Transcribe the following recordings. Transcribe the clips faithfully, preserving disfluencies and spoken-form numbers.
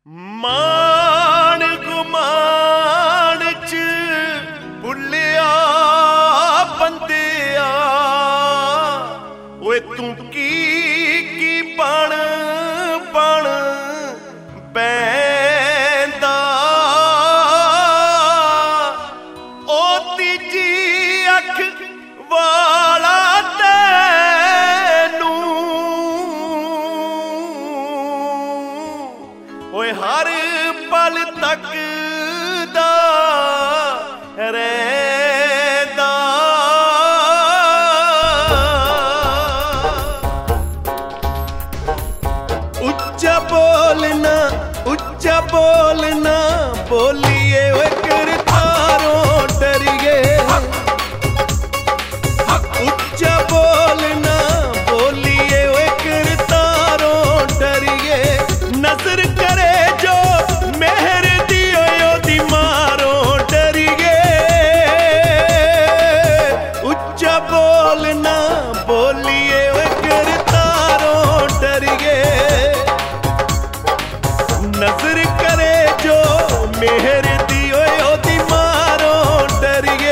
मान गुमान च भुलिया बंदिया ओए तू की की बन बन पैंदा ओ तीजी अख वाला तैनू ओए हर पल तक दा रहदा उच्चा बोलना उच्चा बोलना बोलिए ओए करतारों डरिए उच्चा बोलना बोलिए ओए करतारों डरिए नजर करे जो मेहर दियो दी मारों डरिए उच्चा बोलना बोलिए ओए करतारों डरिए नजर करे जो मेहर दियो दी मारों डरिए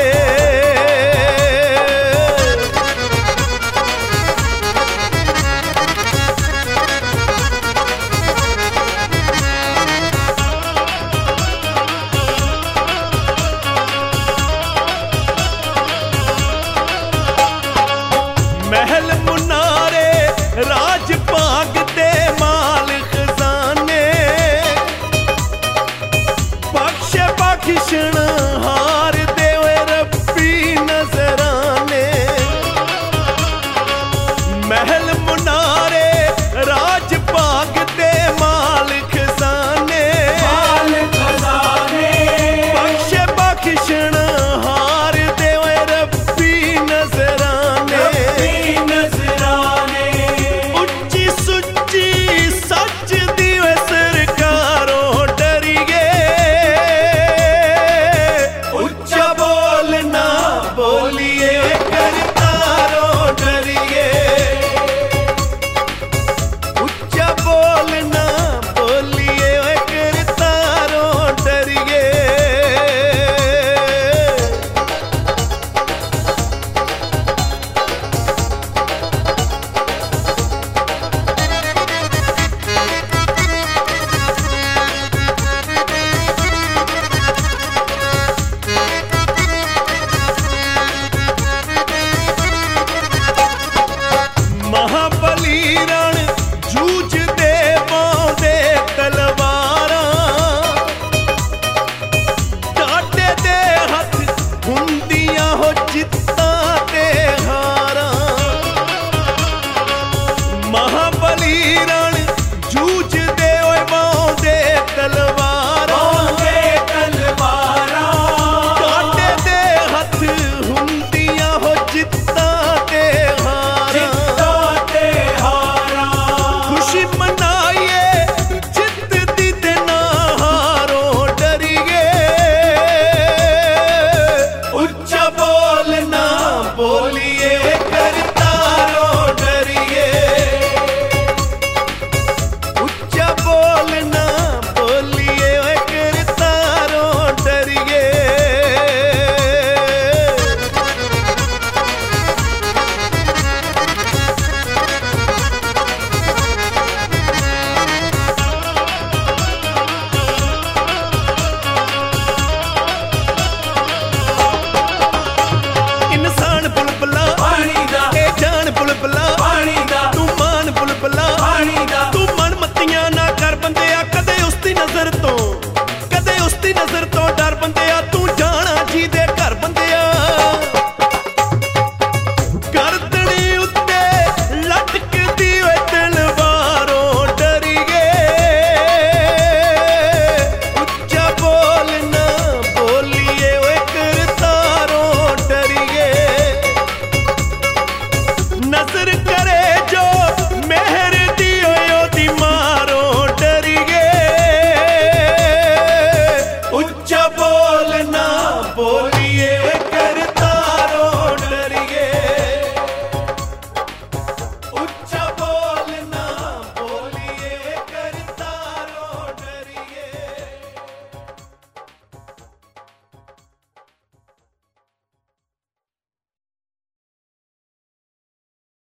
महल मुनारे राज भागते माल खजाने बख्श बख्शन